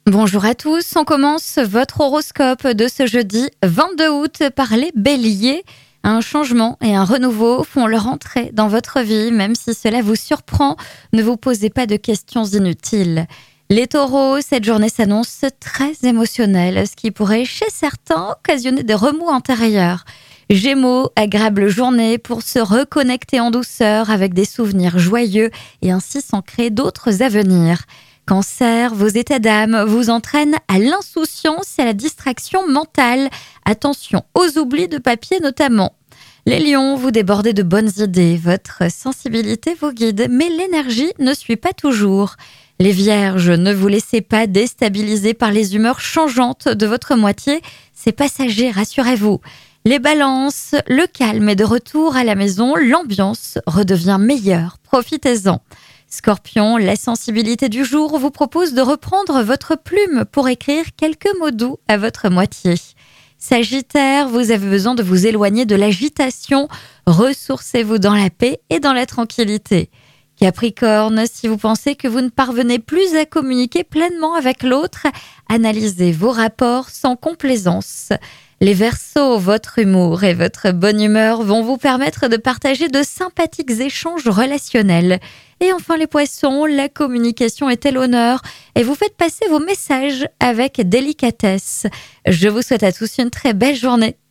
Bonjour à tous, on commence votre horoscope de ce jeudi 22 août par les béliers. Un changement et un renouveau font leur entrée dans votre vie, même si cela vous surprend, ne vous posez pas de questions inutiles. Les taureaux, cette journée s'annonce très émotionnelle, ce qui pourrait chez certains occasionner des remous intérieurs. Gémeaux, agréable journée pour se reconnecter en douceur avec des souvenirs joyeux et ainsi s'en créer d'autres à venir. Cancer, vos états d'âme vous entraînent à l'insouciance et à la distraction mentale. Attention aux oublis de papier notamment. Les lions, vous débordez de bonnes idées. Votre sensibilité vous guide, mais l'énergie ne suit pas toujours. Les vierges, ne vous laissez pas déstabiliser par les humeurs changeantes de votre moitié. C'est passager, rassurez-vous. Les balances, le calme est de retour à la maison. L'ambiance redevient meilleure. Profitez-en. Scorpion, la sensibilité du jour vous propose de reprendre votre plume pour écrire quelques mots doux à votre moitié. Sagittaire, vous avez besoin de vous éloigner de l'agitation, ressourcez-vous dans la paix et dans la tranquillité. Capricorne, si vous pensez que vous ne parvenez plus à communiquer pleinement avec l'autre, analysez vos rapports sans complaisance. Les Verseaux, votre humour et votre bonne humeur vont vous permettre de partager de sympathiques échanges relationnels. Et enfin les Poissons, la communication est à l'honneur et vous faites passer vos messages avec délicatesse. Je vous souhaite à tous une très belle journée.